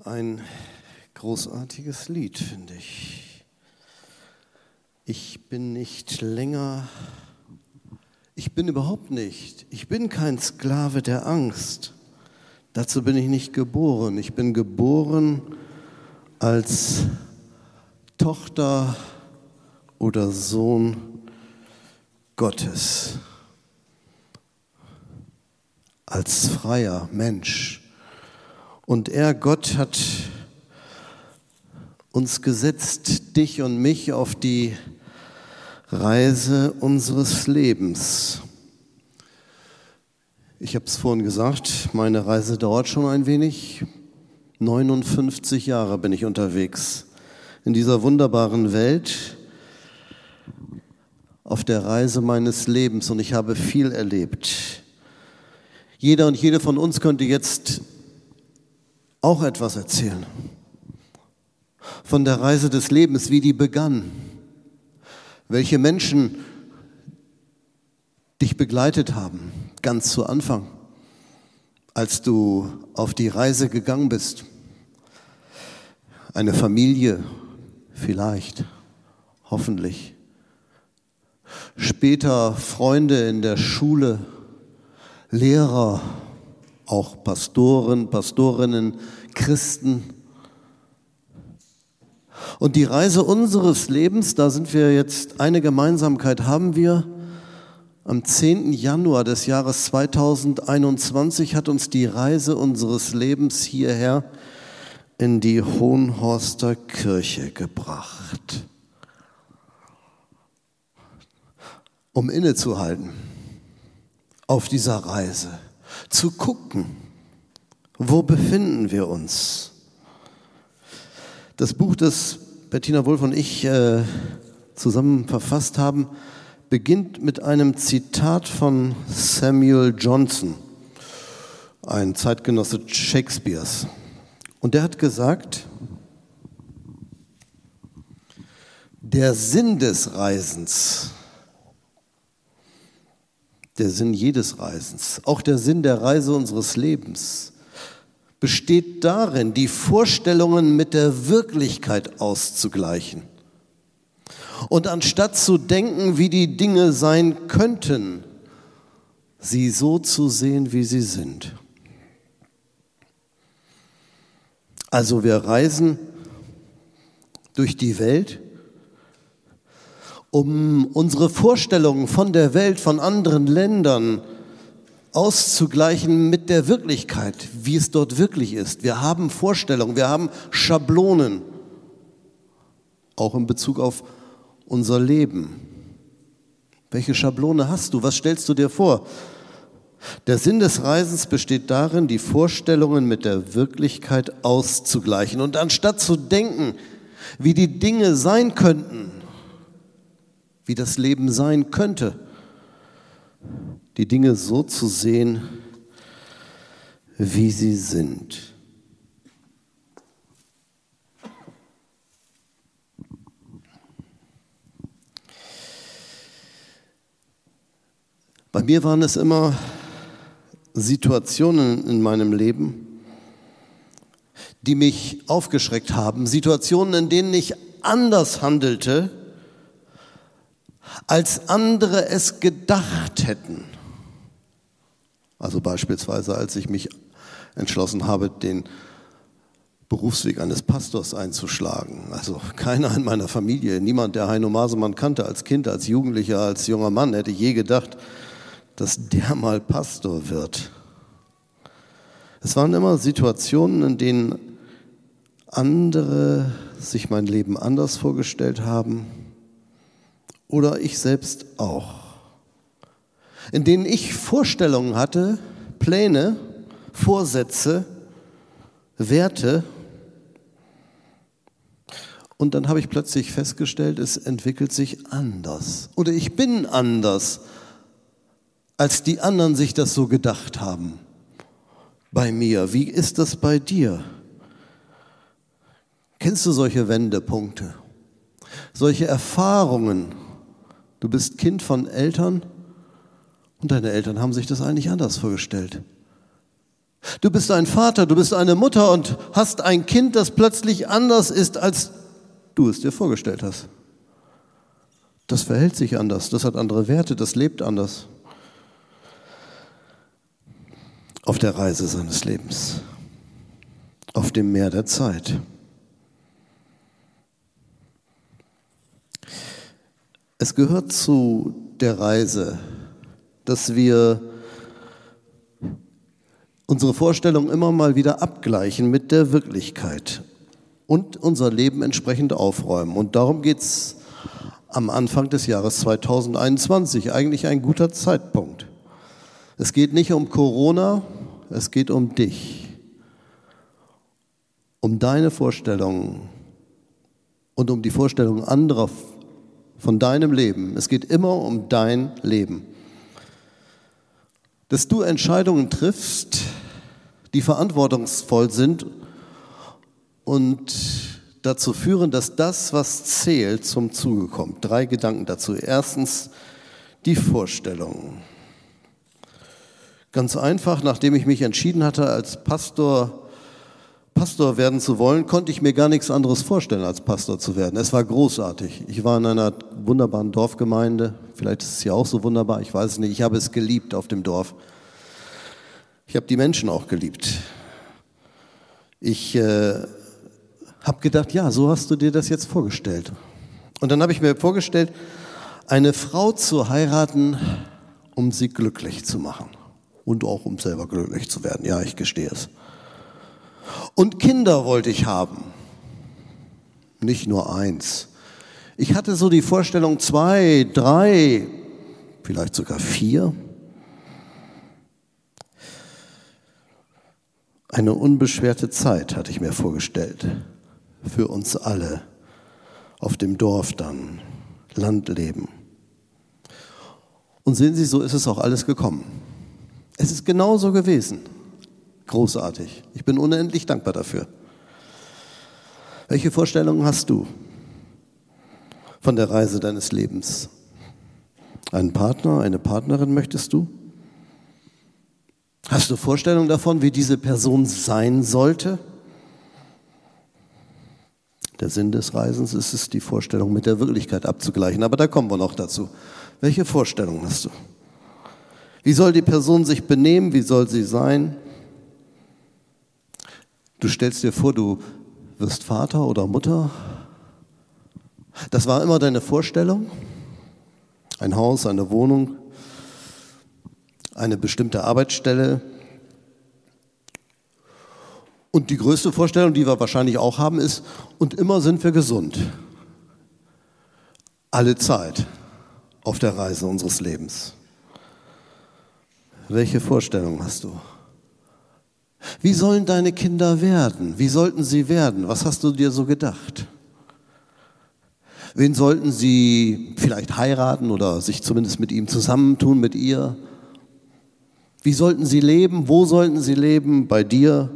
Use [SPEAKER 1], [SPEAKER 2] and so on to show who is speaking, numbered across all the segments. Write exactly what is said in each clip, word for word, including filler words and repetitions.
[SPEAKER 1] Ein großartiges Lied, finde ich. Ich bin nicht länger, ich bin überhaupt nicht, ich bin kein Sklave der Angst. Dazu bin ich nicht geboren. Ich bin geboren als Tochter oder Sohn Gottes, als freier Mensch. Und er, Gott, hat uns gesetzt, dich und mich, auf die Reise unseres Lebens. Ich habe es vorhin gesagt, meine Reise dauert schon ein wenig. neunundfünfzig Jahre bin ich unterwegs in dieser wunderbaren Welt, auf der Reise meines Lebens, und ich habe viel erlebt. Jeder und jede von uns könnte jetzt auch etwas erzählen von der Reise des Lebens, wie die begann, welche Menschen dich begleitet haben, ganz zu Anfang, als du auf die Reise gegangen bist. Eine Familie vielleicht, hoffentlich. Später Freunde in der Schule, Lehrer, auch Pastoren, Pastorinnen, Christen. Und die Reise unseres Lebens, da sind wir jetzt, eine Gemeinsamkeit haben wir. Am zehnten Januar des Jahres zweitausendeinundzwanzig hat uns die Reise unseres Lebens hierher in die Hohenhorster Kirche gebracht, um innezuhalten auf dieser Reise, zu gucken, wo befinden wir uns. Das Buch, das Bettina Wulff und ich äh, zusammen verfasst haben, beginnt mit einem Zitat von Samuel Johnson, ein Zeitgenosse Shakespeares. Und der hat gesagt: Der Sinn des Reisens, der Sinn jedes Reisens, auch der Sinn der Reise unseres Lebens, besteht darin, die Vorstellungen mit der Wirklichkeit auszugleichen. Und anstatt zu denken, wie die Dinge sein könnten, sie so zu sehen, wie sie sind. Also wir reisen durch die Welt, um unsere Vorstellungen von der Welt, von anderen Ländern auszugleichen mit der Wirklichkeit, wie es dort wirklich ist. Wir haben Vorstellungen, wir haben Schablonen, auch in Bezug auf unser Leben. Welche Schablone hast du? Was stellst du dir vor? Der Sinn des Reisens besteht darin, die Vorstellungen mit der Wirklichkeit auszugleichen. Und anstatt zu denken, wie die Dinge sein könnten, wie das Leben sein könnte, die Dinge so zu sehen, wie sie sind. Bei mir waren es immer Situationen in meinem Leben, die mich aufgeschreckt haben, Situationen, in denen ich anders handelte, als andere es gedacht hätten. Also beispielsweise, als ich mich entschlossen habe, den Berufsweg eines Pastors einzuschlagen. Also keiner in meiner Familie, niemand, der Heino Masemann kannte als Kind, als Jugendlicher, als junger Mann, hätte je gedacht, dass der mal Pastor wird. Es waren immer Situationen, in denen andere sich mein Leben anders vorgestellt haben oder ich selbst auch, in denen ich Vorstellungen hatte, Pläne, Vorsätze, Werte, und dann habe ich plötzlich festgestellt, es entwickelt sich anders oder ich bin anders, als die anderen sich das so gedacht haben bei mir. Wie ist das bei dir? Kennst du solche Wendepunkte, solche Erfahrungen? Du bist Kind von Eltern und deine Eltern haben sich das eigentlich anders vorgestellt. Du bist ein Vater, du bist eine Mutter und hast ein Kind, das plötzlich anders ist, als du es dir vorgestellt hast. Das verhält sich anders, das hat andere Werte, das lebt anders. Auf der Reise seines Lebens, auf dem Meer der Zeit. Es gehört zu der Reise, dass wir unsere Vorstellung immer mal wieder abgleichen mit der Wirklichkeit und unser Leben entsprechend aufräumen. Und darum geht es am Anfang des Jahres zweitausendeinundzwanzig, eigentlich ein guter Zeitpunkt. Es geht nicht um Corona, es geht um dich, um deine Vorstellungen und um die Vorstellungen anderer von deinem Leben. Es geht immer um dein Leben. Dass du Entscheidungen triffst, die verantwortungsvoll sind und dazu führen, dass das, was zählt, zum Zuge kommt. Drei Gedanken dazu. Erstens die Vorstellung. Ganz einfach, nachdem ich mich entschieden hatte, als Pastor Pastor werden zu wollen, konnte ich mir gar nichts anderes vorstellen, als Pastor zu werden. Es war großartig. Ich war in einer wunderbaren Dorfgemeinde. Vielleicht ist es ja auch so wunderbar, ich weiß es nicht. Ich habe es geliebt auf dem Dorf. Ich habe die Menschen auch geliebt. Ich äh, habe gedacht, ja, so hast du dir das jetzt vorgestellt. Und dann habe ich mir vorgestellt, eine Frau zu heiraten, um sie glücklich zu machen. Und auch um selber glücklich zu werden. Ja, ich gestehe es. Und Kinder wollte ich haben, nicht nur eins. Ich hatte so die Vorstellung, zwei, drei, vielleicht sogar vier. Eine unbeschwerte Zeit hatte ich mir vorgestellt, für uns alle, auf dem Dorf dann, Landleben. Und sehen Sie, so ist es auch alles gekommen. Es ist genauso gewesen. Großartig. Ich bin unendlich dankbar dafür. Welche Vorstellungen hast du von der Reise deines Lebens? Einen Partner, eine Partnerin möchtest du? Hast du Vorstellungen davon, wie diese Person sein sollte? Der Sinn des Reisens ist es, die Vorstellung mit der Wirklichkeit abzugleichen. Aber da kommen wir noch dazu. Welche Vorstellungen hast du? Wie soll die Person sich benehmen? Wie soll sie sein? Du stellst dir vor, du wirst Vater oder Mutter. Das war immer deine Vorstellung. Ein Haus, eine Wohnung, eine bestimmte Arbeitsstelle. Und die größte Vorstellung, die wir wahrscheinlich auch haben, ist, und immer sind wir gesund. Alle Zeit auf der Reise unseres Lebens. Welche Vorstellung hast du? Wie sollen deine Kinder werden? Wie sollten sie werden? Was hast du dir so gedacht? Wen sollten sie vielleicht heiraten oder sich zumindest mit ihm zusammentun, mit ihr? Wie sollten sie leben? Wo sollten sie leben? Bei dir?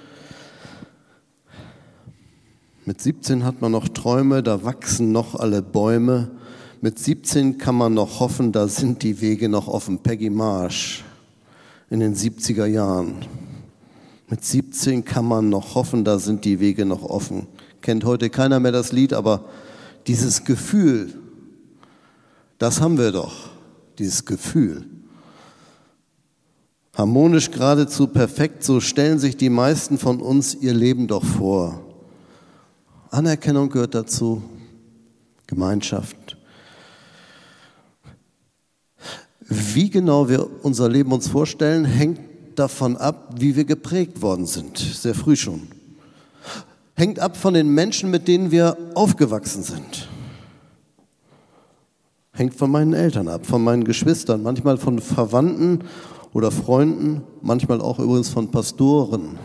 [SPEAKER 1] Mit siebzehn hat man noch Träume, da wachsen noch alle Bäume. Mit siebzehn kann man noch hoffen, da sind die Wege noch offen. Peggy Marsh in den siebziger Jahren. Mit siebzehn kann man noch hoffen, da sind die Wege noch offen. Kennt heute keiner mehr das Lied, aber dieses Gefühl, das haben wir doch, dieses Gefühl. Harmonisch, geradezu perfekt, so stellen sich die meisten von uns ihr Leben doch vor. Anerkennung gehört dazu, Gemeinschaft. Wie genau wir unser Leben uns vorstellen, hängt davon ab, wie wir geprägt worden sind, sehr früh schon. Hängt ab von den Menschen, mit denen wir aufgewachsen sind. Hängt von meinen Eltern ab, von meinen Geschwistern, manchmal von Verwandten oder Freunden, manchmal auch übrigens von Pastoren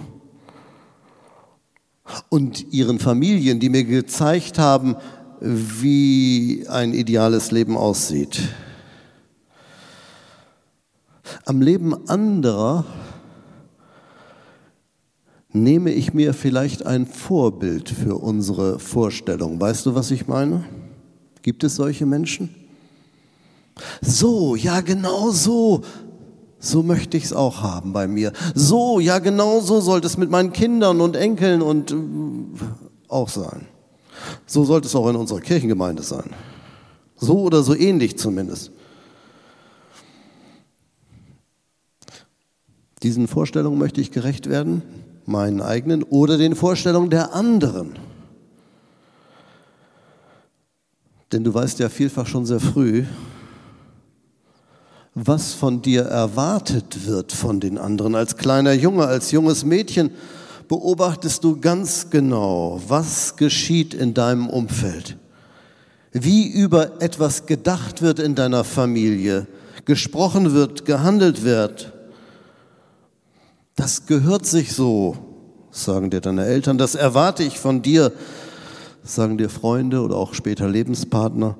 [SPEAKER 1] und ihren Familien, die mir gezeigt haben, wie ein ideales Leben aussieht. Am Leben anderer nehme ich mir vielleicht ein Vorbild für unsere Vorstellung. Weißt du, was ich meine? Gibt es solche Menschen? So, ja genau so. So möchte ich es auch haben bei mir. So, ja genau so sollte es mit meinen Kindern und Enkeln und äh, auch sein. So sollte es auch in unserer Kirchengemeinde sein. So oder so ähnlich zumindest. Diesen Vorstellungen möchte ich gerecht werden, meinen eigenen oder den Vorstellungen der anderen. Denn du weißt ja vielfach schon sehr früh, was von dir erwartet wird von den anderen. Als kleiner Junge, als junges Mädchen beobachtest du ganz genau, was geschieht in deinem Umfeld, wie über etwas gedacht wird in deiner Familie, gesprochen wird, gehandelt wird. Das gehört sich so, sagen dir deine Eltern, das erwarte ich von dir, sagen dir Freunde oder auch später Lebenspartner.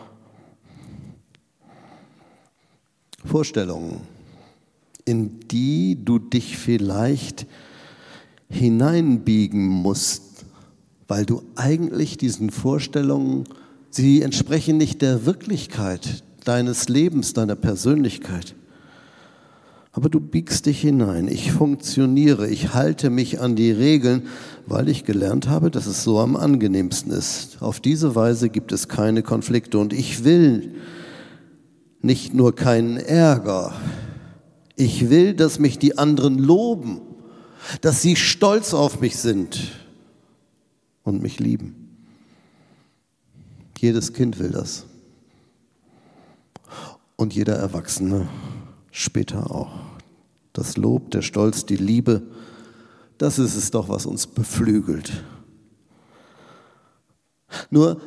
[SPEAKER 1] Vorstellungen, in die du dich vielleicht hineinbiegen musst, weil du eigentlich diesen Vorstellungen, sie entsprechen nicht der Wirklichkeit deines Lebens, deiner Persönlichkeit. Aber du biegst dich hinein. Ich funktioniere, ich halte mich an die Regeln, weil ich gelernt habe, dass es so am angenehmsten ist. Auf diese Weise gibt es keine Konflikte und ich will nicht nur keinen Ärger. Ich will, dass mich die anderen loben, dass sie stolz auf mich sind und mich lieben. Jedes Kind will das. Und jeder Erwachsene später auch. Das Lob, der Stolz, die Liebe, das ist es doch, was uns beflügelt. Nur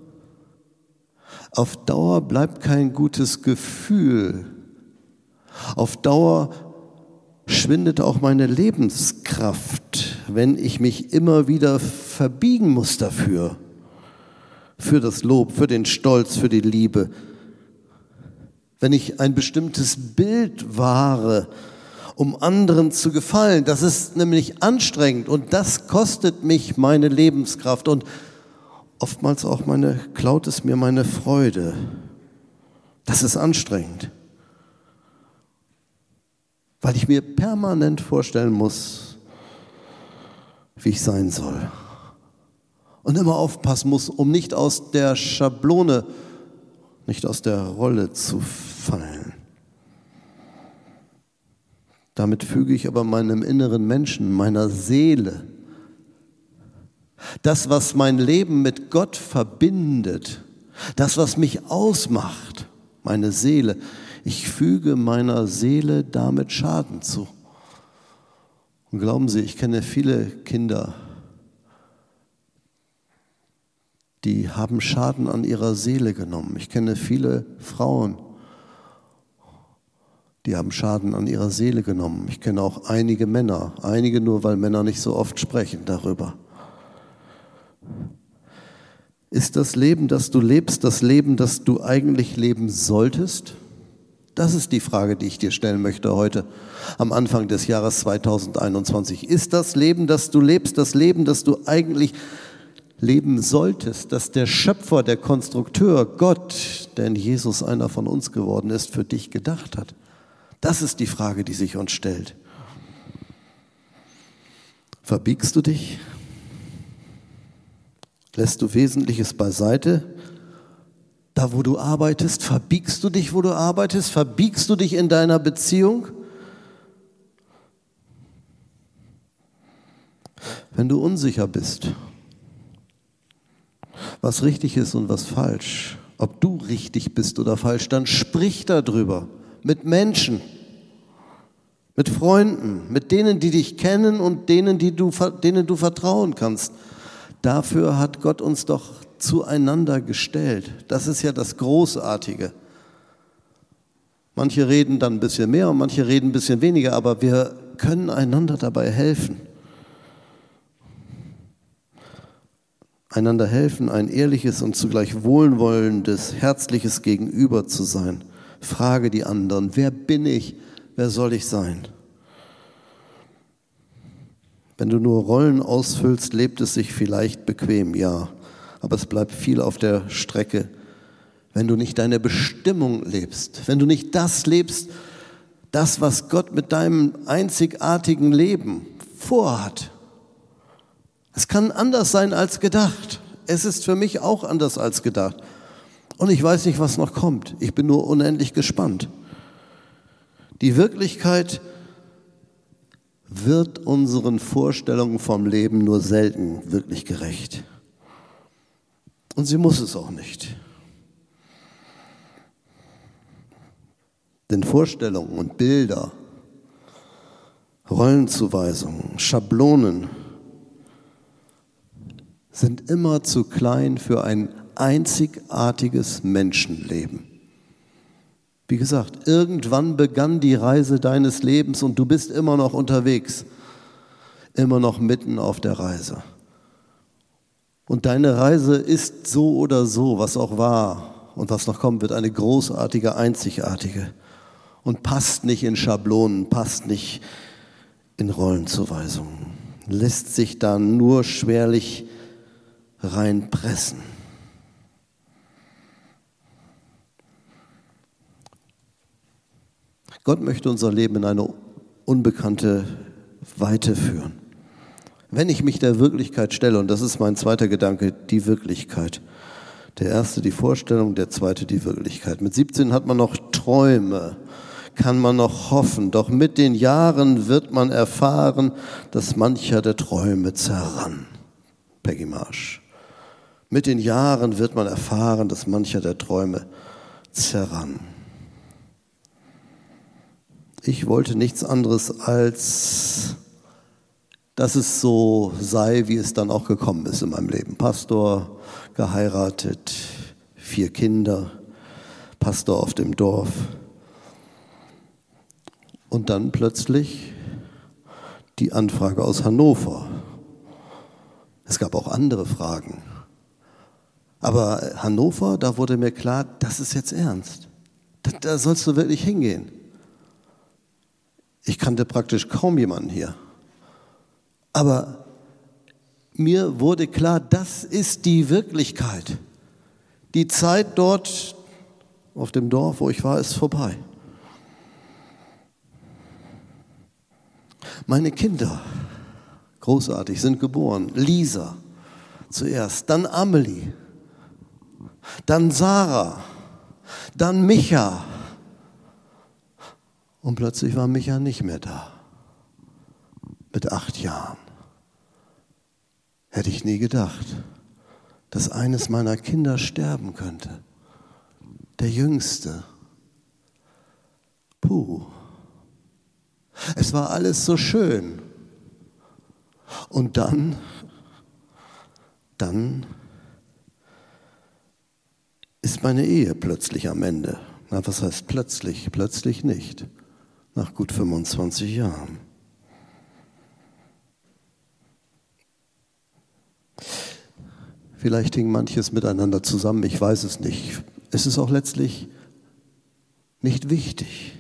[SPEAKER 1] auf Dauer bleibt kein gutes Gefühl. Auf Dauer schwindet auch meine Lebenskraft, wenn ich mich immer wieder verbiegen muss dafür. Für das Lob, für den Stolz, für die Liebe. Wenn ich ein bestimmtes Bild wahre, um anderen zu gefallen, das ist nämlich anstrengend und das kostet mich meine Lebenskraft und oftmals auch meine, klaut es mir meine Freude. Das ist anstrengend, weil ich mir permanent vorstellen muss, wie ich sein soll. Und immer aufpassen muss, um nicht aus der Schablone, nicht aus der Rolle zu fallen. Damit füge ich aber meinem inneren Menschen, meiner Seele, das, was mein Leben mit Gott verbindet, das, was mich ausmacht, meine Seele, ich füge meiner Seele damit Schaden zu. Und glauben Sie, ich kenne viele Kinder, die haben Schaden an ihrer Seele genommen. Ich kenne viele Frauen, die haben Schaden an ihrer Seele genommen. Ich kenne auch einige Männer, einige nur, weil Männer nicht so oft sprechen darüber. Ist das Leben, das du lebst, das Leben, das du eigentlich leben solltest? Das ist die Frage, die ich dir stellen möchte heute am Anfang des Jahres zweitausendeinundzwanzig. Ist das Leben, das du lebst, das Leben, das du eigentlich leben solltest, dass der Schöpfer, der Konstrukteur, Gott, der in Jesus einer von uns geworden ist, für dich gedacht hat? Das ist die Frage, die sich uns stellt. Verbiegst du dich? Lässt du Wesentliches beiseite? Da, wo du arbeitest, verbiegst du dich, wo du arbeitest? Verbiegst du dich in deiner Beziehung? Wenn du unsicher bist, was richtig ist und was falsch, ob du richtig bist oder falsch, dann sprich darüber mit Menschen, mit Freunden, mit denen, die dich kennen und denen, die du, denen du vertrauen kannst. Dafür hat Gott uns doch zueinander gestellt. Das ist ja das Großartige. Manche reden dann ein bisschen mehr und manche reden ein bisschen weniger, aber wir können einander dabei helfen. Einander helfen, ein ehrliches und zugleich wohlwollendes, herzliches Gegenüber zu sein. Frage die anderen, wer bin ich, wer soll ich sein? Wenn du nur Rollen ausfüllst, lebt es sich vielleicht bequem, ja, aber es bleibt viel auf der Strecke, wenn du nicht deine Bestimmung lebst, wenn du nicht das lebst, das, was Gott mit deinem einzigartigen Leben vorhat. Es kann anders sein als gedacht. Es ist für mich auch anders als gedacht. Und ich weiß nicht, was noch kommt. Ich bin nur unendlich gespannt. Die Wirklichkeit wird unseren Vorstellungen vom Leben nur selten wirklich gerecht. Und sie muss es auch nicht. Denn Vorstellungen und Bilder, Rollenzuweisungen, Schablonen sind immer zu klein für ein einzigartiges Menschenleben. Wie gesagt, irgendwann begann die Reise deines Lebens und du bist immer noch unterwegs, immer noch mitten auf der Reise. Und deine Reise ist so oder so, was auch war und was noch kommen wird, eine großartige, einzigartige und passt nicht in Schablonen, passt nicht in Rollenzuweisungen, lässt sich da nur schwerlich reinpressen. Gott möchte unser Leben in eine unbekannte Weite führen. Wenn ich mich der Wirklichkeit stelle, und das ist mein zweiter Gedanke, die Wirklichkeit. Der erste die Vorstellung, der zweite die Wirklichkeit. Mit siebzehn hat man noch Träume, kann man noch hoffen, doch mit den Jahren wird man erfahren, dass mancher der Träume zerrann. Peggy Marsh. Mit den Jahren wird man erfahren, dass mancher der Träume zerrann. Ich wollte nichts anderes, als dass es so sei, wie es dann auch gekommen ist in meinem Leben. Pastor, geheiratet, vier Kinder, Pastor auf dem Dorf. Und dann plötzlich die Anfrage aus Hannover. Es gab auch andere Fragen. Aber Hannover, da wurde mir klar, das ist jetzt ernst. Da, da sollst du wirklich hingehen. Ich kannte praktisch kaum jemanden hier. Aber mir wurde klar, das ist die Wirklichkeit. Die Zeit dort auf dem Dorf, wo ich war, ist vorbei. Meine Kinder, großartig, sind geboren. Lisa zuerst, dann Amelie, dann Sarah, dann Micha. Und plötzlich war Micha nicht mehr da. Mit acht Jahren. Hätte ich nie gedacht, dass eines meiner Kinder sterben könnte. Der Jüngste. Puh. Es war alles so schön. Und dann, dann ist meine Ehe plötzlich am Ende. Na, was heißt plötzlich? Plötzlich nicht. Nach gut fünfundzwanzig Jahren. Vielleicht hing manches miteinander zusammen, ich weiß es nicht. Es ist auch letztlich nicht wichtig.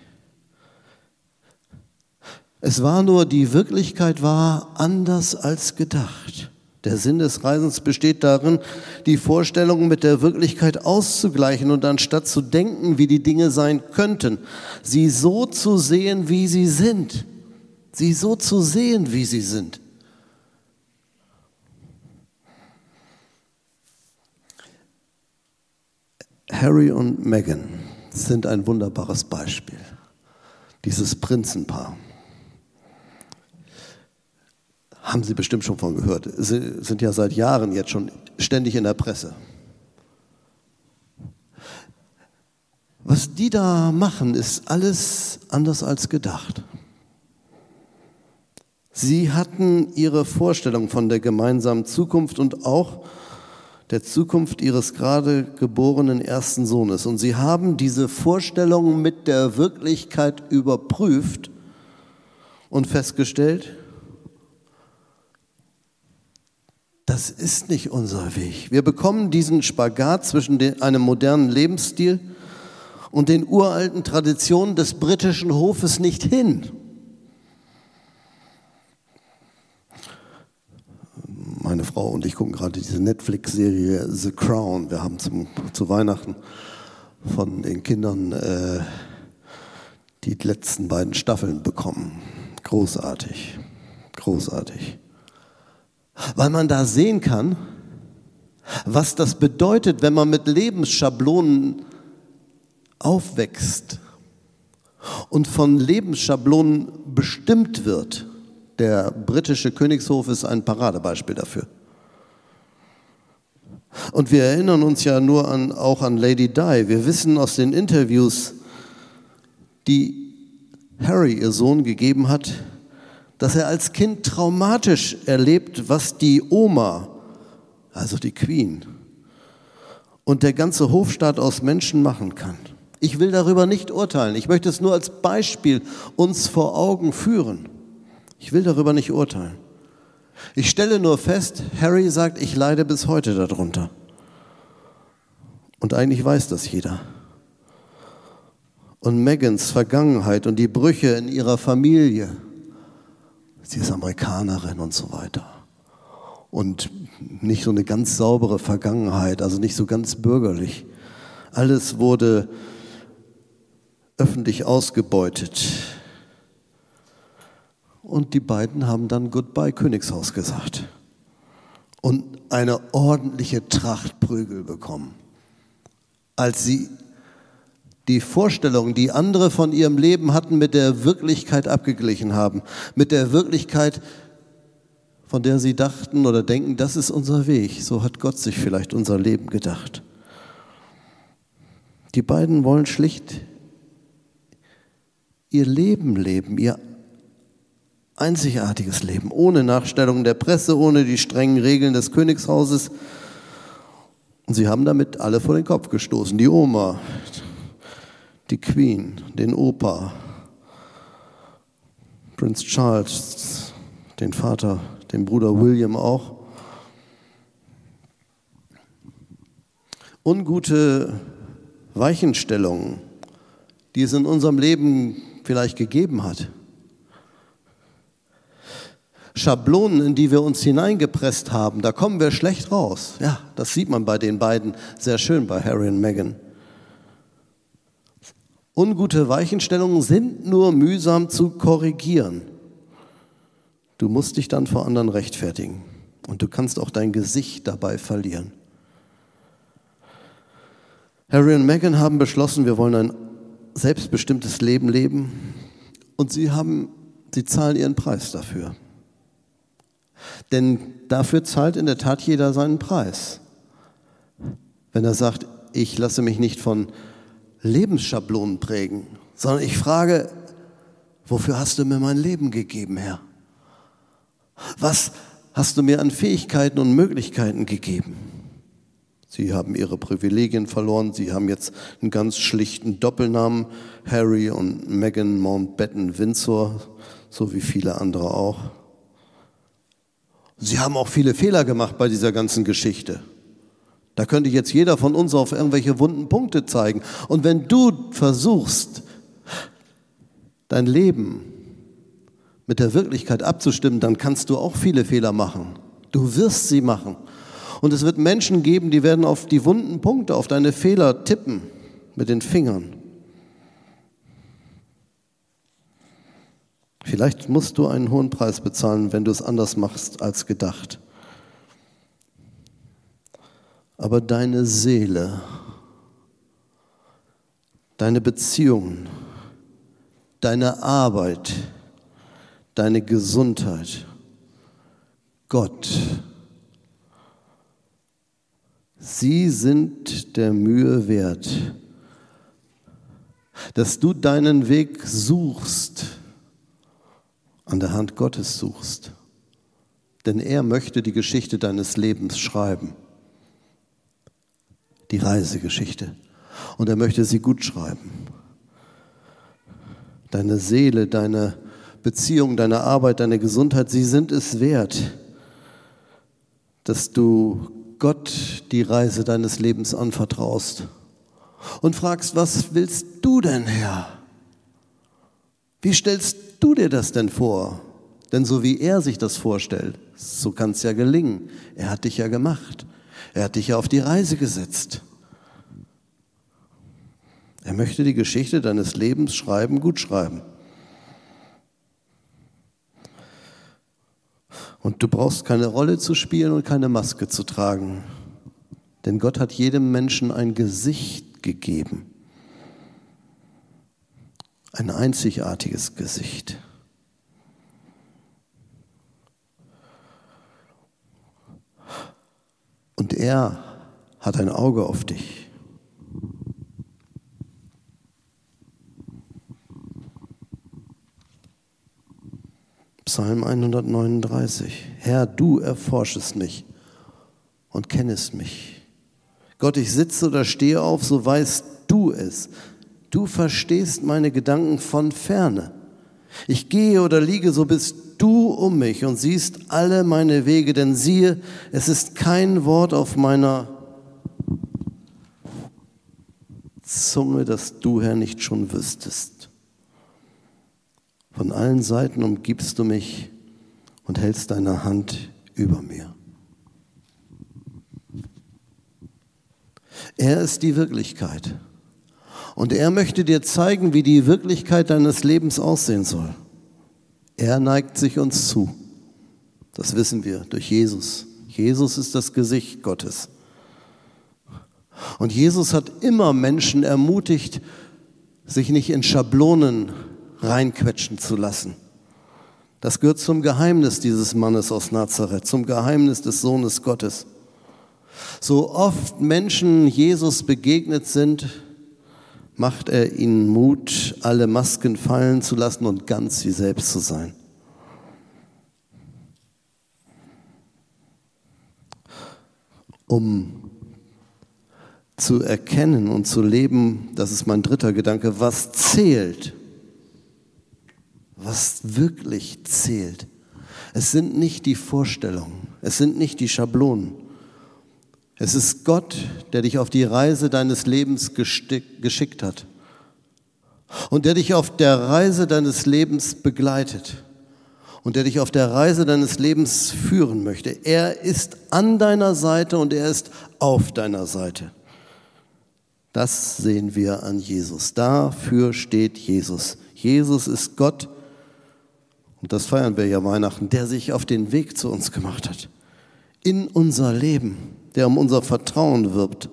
[SPEAKER 1] Es war nur, die Wirklichkeit war anders als gedacht. Der Sinn des Reisens besteht darin, die Vorstellungen mit der Wirklichkeit auszugleichen und anstatt zu denken, wie die Dinge sein könnten, sie so zu sehen, wie sie sind. Sie so zu sehen, wie sie sind. Harry und Meghan sind ein wunderbares Beispiel. Dieses Prinzenpaar. Haben Sie bestimmt schon von gehört. Sie sind ja seit Jahren jetzt schon ständig in der Presse. Was die da machen, ist alles anders als gedacht. Sie hatten ihre Vorstellung von der gemeinsamen Zukunft und auch der Zukunft ihres gerade geborenen ersten Sohnes. Und sie haben diese Vorstellung mit der Wirklichkeit überprüft und festgestellt, das ist nicht unser Weg. Wir bekommen diesen Spagat zwischen den, einem modernen Lebensstil und den uralten Traditionen des britischen Hofes nicht hin. Meine Frau und ich gucken gerade diese Netflix-Serie The Crown. Wir haben zum, zu Weihnachten von den Kindern äh, die letzten beiden Staffeln bekommen. Großartig, großartig. Weil man da sehen kann, was das bedeutet, wenn man mit Lebensschablonen aufwächst und von Lebensschablonen bestimmt wird. Der britische Königshof ist ein Paradebeispiel dafür. Und wir erinnern uns ja nur an, auch an Lady Di. Wir wissen aus den Interviews, die Harry, ihr Sohn, gegeben hat, dass er als Kind traumatisch erlebt, was die Oma, also die Queen, und der ganze Hofstaat aus Menschen machen kann. Ich will darüber nicht urteilen. Ich möchte es nur als Beispiel uns vor Augen führen. Ich will darüber nicht urteilen. Ich stelle nur fest, Harry sagt, ich leide bis heute darunter. Und eigentlich weiß das jeder. Und Megans Vergangenheit und die Brüche in ihrer Familie. Sie ist Amerikanerin und so weiter. Und nicht so eine ganz saubere Vergangenheit, also nicht so ganz bürgerlich. Alles wurde öffentlich ausgebeutet. Und die beiden haben dann Goodbye Königshaus gesagt. Und eine ordentliche Tracht Prügel bekommen. Als sie die Vorstellung, die andere von ihrem Leben hatten, mit der Wirklichkeit abgeglichen haben. Mit der Wirklichkeit, von der sie dachten oder denken, das ist unser Weg. So hat Gott sich vielleicht unser Leben gedacht. Die beiden wollen schlicht ihr Leben leben, ihr einzigartiges Leben, ohne Nachstellung der Presse, ohne die strengen Regeln des Königshauses. Und sie haben damit alle vor den Kopf gestoßen. Die Oma, die Queen, den Opa, Prinz Charles, den Vater, den Bruder William auch. Ungute Weichenstellungen, die es in unserem Leben vielleicht gegeben hat. Schablonen, in die wir uns hineingepresst haben, da kommen wir schlecht raus. Ja, das sieht man bei den beiden sehr schön, bei Harry und Meghan. Ungute Weichenstellungen sind nur mühsam zu korrigieren. Du musst dich dann vor anderen rechtfertigen und du kannst auch dein Gesicht dabei verlieren. Harry und Meghan haben beschlossen, wir wollen ein selbstbestimmtes Leben leben und sie haben, sie zahlen ihren Preis dafür. Denn dafür zahlt in der Tat jeder seinen Preis. Wenn er sagt, ich lasse mich nicht von Lebensschablonen prägen, sondern ich frage, wofür hast du mir mein Leben gegeben, Herr? Was hast du mir an Fähigkeiten und Möglichkeiten gegeben? Sie haben ihre Privilegien verloren, sie haben jetzt einen ganz schlichten Doppelnamen, Harry und Meghan Mountbatten Windsor, so wie viele andere auch. Sie haben auch viele Fehler gemacht bei dieser ganzen Geschichte. Da könnte jetzt jeder von uns auf irgendwelche wunden Punkte zeigen. Und wenn du versuchst, dein Leben mit der Wirklichkeit abzustimmen, dann kannst du auch viele Fehler machen. Du wirst sie machen. Und es wird Menschen geben, die werden auf die wunden Punkte, auf deine Fehler tippen mit den Fingern. Vielleicht musst du einen hohen Preis bezahlen, wenn du es anders machst als gedacht. Aber deine Seele, deine Beziehungen, deine Arbeit, deine Gesundheit, Gott, sie sind der Mühe wert, dass du deinen Weg suchst, an der Hand Gottes suchst. Denn er möchte die Geschichte deines Lebens schreiben. Die Reisegeschichte. Und er möchte sie gut schreiben. Deine Seele, deine Beziehung, deine Arbeit, deine Gesundheit, sie sind es wert, dass du Gott die Reise deines Lebens anvertraust und fragst, was willst du denn, Herr? Wie stellst du dir das denn vor? Denn so wie er sich das vorstellt, so kann es ja gelingen. Er hat dich ja gemacht. Er hat dich ja auf die Reise gesetzt. Er möchte die Geschichte deines Lebens schreiben, gut schreiben. Und du brauchst keine Rolle zu spielen und keine Maske zu tragen. Denn Gott hat jedem Menschen ein Gesicht gegeben. Ein einzigartiges Gesicht. Und er hat ein Auge auf dich. Psalm hundertneununddreißig. Herr, du erforschest mich und kennest mich. Gott, ich sitze oder stehe auf, so weißt du es. Du verstehst meine Gedanken von ferne. Ich gehe oder liege, so bist du um mich und siehst alle meine Wege. Denn siehe, es ist kein Wort auf meiner Zunge, das du, Herr, nicht schon wüsstest. Von allen Seiten umgibst du mich und hältst deine Hand über mir. Er ist die Wirklichkeit. Und er möchte dir zeigen, wie die Wirklichkeit deines Lebens aussehen soll. Er neigt sich uns zu. Das wissen wir durch Jesus. Jesus ist das Gesicht Gottes. Und Jesus hat immer Menschen ermutigt, sich nicht in Schablonen reinquetschen zu lassen. Das gehört zum Geheimnis dieses Mannes aus Nazareth, zum Geheimnis des Sohnes Gottes. So oft Menschen Jesus begegnet sind, macht er ihnen Mut, alle Masken fallen zu lassen und ganz sie selbst zu sein. Um zu erkennen und zu leben, das ist mein dritter Gedanke, was zählt, was wirklich zählt. Es sind nicht die Vorstellungen, es sind nicht die Schablonen. Es ist Gott, der dich auf die Reise deines Lebens gestick, geschickt hat und der dich auf der Reise deines Lebens begleitet und der dich auf der Reise deines Lebens führen möchte. Er ist an deiner Seite und er ist auf deiner Seite. Das sehen wir an Jesus. Dafür steht Jesus. Jesus ist Gott, und das feiern wir ja Weihnachten, der sich auf den Weg zu uns gemacht hat. In unser Leben, der um unser Vertrauen wirbt.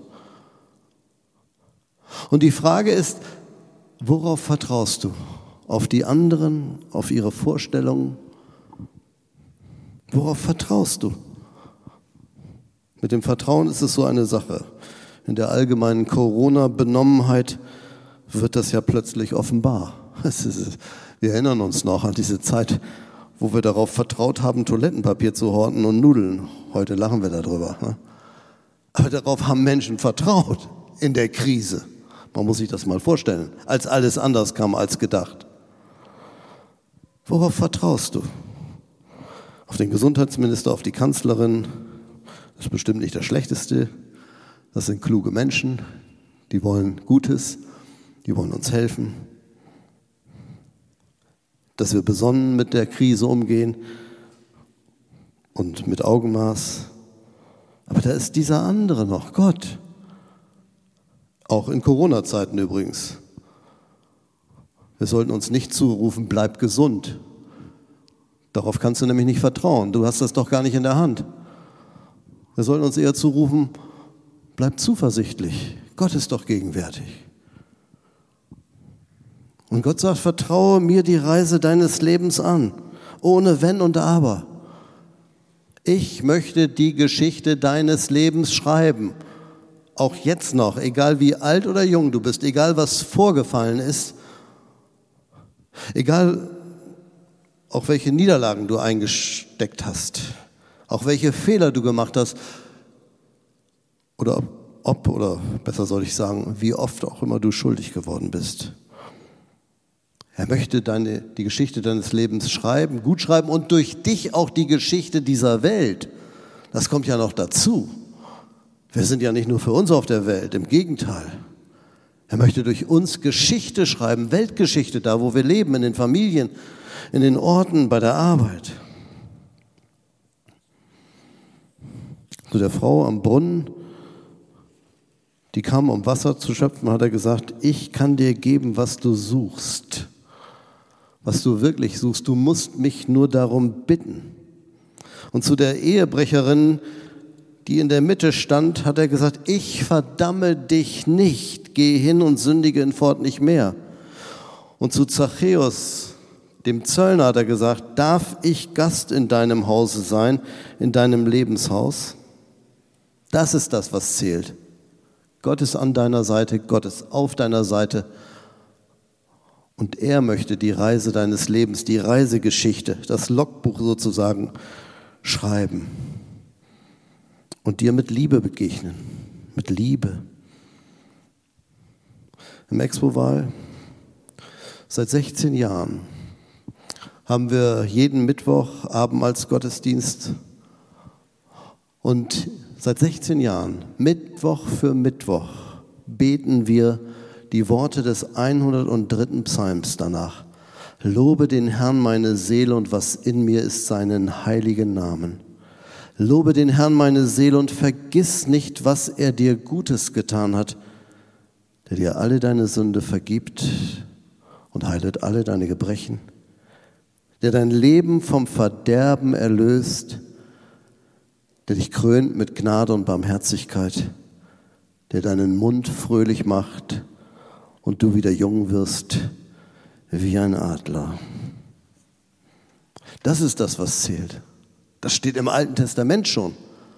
[SPEAKER 1] Und die Frage ist, worauf vertraust du? Auf die anderen, auf ihre Vorstellungen? Worauf vertraust du? Mit dem Vertrauen ist es so eine Sache. In der allgemeinen Corona-Benommenheit wird das ja plötzlich offenbar. Es ist, wir erinnern uns noch an diese Zeit, wo wir darauf vertraut haben, Toilettenpapier zu horten und Nudeln. Heute lachen wir darüber. Ne? Aber darauf haben Menschen vertraut in der Krise. Man muss sich das mal vorstellen, als alles anders kam als gedacht. Worauf vertraust du? Auf den Gesundheitsminister, auf die Kanzlerin? Das ist bestimmt nicht das Schlechteste. Das sind kluge Menschen, die wollen Gutes, die wollen uns helfen. Dass wir besonnen mit der Krise umgehen und mit Augenmaß. Aber da ist dieser andere noch, Gott. Auch in Corona-Zeiten übrigens. Wir sollten uns nicht zurufen, bleib gesund. Darauf kannst du nämlich nicht vertrauen. Du hast das doch gar nicht in der Hand. Wir sollten uns eher zurufen, bleib zuversichtlich. Gott ist doch gegenwärtig. Und Gott sagt, vertraue mir die Reise deines Lebens an, ohne Wenn und Aber. Ich möchte die Geschichte deines Lebens schreiben. Auch jetzt noch, egal wie alt oder jung du bist, egal was vorgefallen ist, egal auch welche Niederlagen du eingesteckt hast, auch welche Fehler du gemacht hast, oder ob, ob oder besser soll ich sagen, wie oft auch immer du schuldig geworden bist. Er möchte deine, die Geschichte deines Lebens schreiben, gut schreiben und durch dich auch die Geschichte dieser Welt. Das kommt ja noch dazu. Wir sind ja nicht nur für uns auf der Welt, im Gegenteil. Er möchte durch uns Geschichte schreiben, Weltgeschichte, da wo wir leben, in den Familien, in den Orten, bei der Arbeit. Zu der Frau am Brunnen, die kamen, um Wasser zu schöpfen, hat er gesagt, ich kann dir geben, was du suchst, was du wirklich suchst. Du musst mich nur darum bitten. Und zu der Ehebrecherin, die in der Mitte stand, hat er gesagt, ich verdamme dich nicht, geh hin und sündige hinfort nicht mehr. Und zu Zachäus, dem Zöllner, hat er gesagt, darf ich Gast in deinem Hause sein, in deinem Lebenshaus? Das ist das, was zählt. Gott ist an deiner Seite, Gott ist auf deiner Seite und er möchte die Reise deines Lebens, die Reisegeschichte, das Logbuch sozusagen schreiben und dir mit Liebe begegnen, mit Liebe. Im Expo-Wahl seit sechzehn Jahren haben wir jeden Mittwoch Abendmahlsgottesdienst und seit sechzehn Jahren, Mittwoch für Mittwoch, beten wir die Worte des hundertdritten Psalms danach. Lobe den Herrn meine Seele und was in mir ist seinen heiligen Namen. Lobe den Herrn meine Seele und vergiss nicht, was er dir Gutes getan hat, der dir alle deine Sünde vergibt und heilet alle deine Gebrechen, der dein Leben vom Verderben erlöst, der dich krönt mit Gnade und Barmherzigkeit, der deinen Mund fröhlich macht und du wieder jung wirst wie ein Adler. Das ist das, was zählt. Das steht im Alten Testament schon.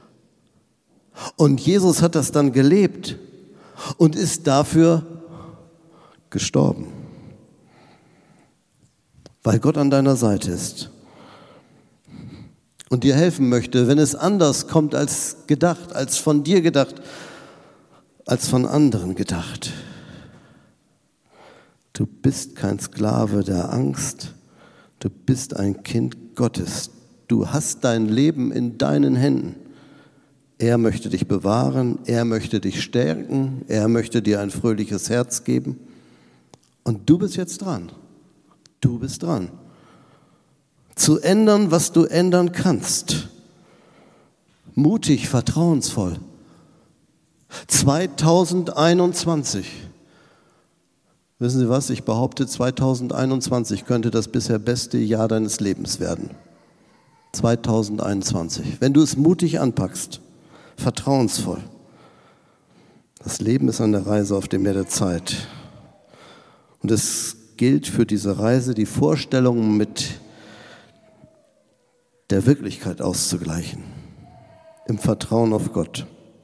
[SPEAKER 1] Und Jesus hat das dann gelebt und ist dafür gestorben, weil Gott an deiner Seite ist und dir helfen möchte, wenn es anders kommt als gedacht, als von dir gedacht, als von anderen gedacht. Du bist kein Sklave der Angst, du bist ein Kind Gottes. Du hast dein Leben in deinen Händen. Er möchte dich bewahren, er möchte dich stärken, er möchte dir ein fröhliches Herz geben. Und du bist jetzt dran. Du bist dran. Zu ändern, was du ändern kannst. Mutig, vertrauensvoll. zweitausendeinundzwanzig. Wissen Sie was? Ich behaupte, zweitausendeinundzwanzig könnte das bisher beste Jahr deines Lebens werden. zweitausendeinundzwanzig. Wenn du es mutig anpackst, vertrauensvoll. Das Leben ist eine Reise auf dem Meer der Zeit. Und es gilt für diese Reise, die Vorstellungen mit der Wirklichkeit auszugleichen. Im Vertrauen auf Gott.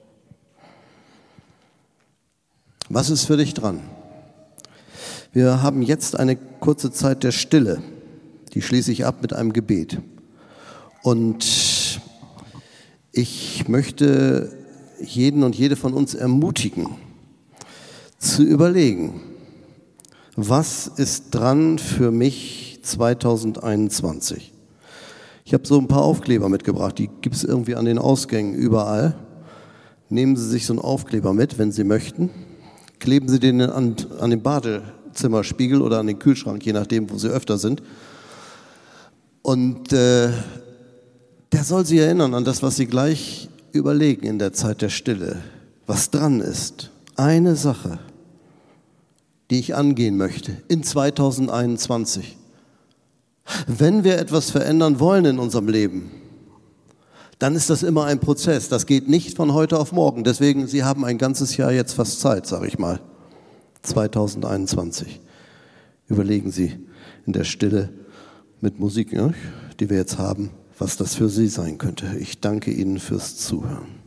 [SPEAKER 1] Was ist für dich dran? Wir haben jetzt eine kurze Zeit der Stille. Die schließe ich ab mit einem Gebet. Und ich möchte jeden und jede von uns ermutigen, zu überlegen, was ist dran für mich zweitausendeinundzwanzig? Ich habe so ein paar Aufkleber mitgebracht, die gibt es irgendwie an den Ausgängen überall. Nehmen Sie sich so einen Aufkleber mit, wenn Sie möchten. Kleben Sie den an, an den Badezimmerspiegel oder an den Kühlschrank, je nachdem, wo Sie öfter sind. Und äh, der soll Sie erinnern an das, was Sie gleich überlegen in der Zeit der Stille, was dran ist. Eine Sache, die ich angehen möchte in zweitausendeinundzwanzig. Wenn wir etwas verändern wollen in unserem Leben, dann ist das immer ein Prozess. Das geht nicht von heute auf morgen. Deswegen, Sie haben ein ganzes Jahr jetzt fast Zeit, sage ich mal. zweitausendeinundzwanzig. Überlegen Sie in der Stille mit Musik, ja, die wir jetzt haben, was das für Sie sein könnte. Ich danke Ihnen fürs Zuhören.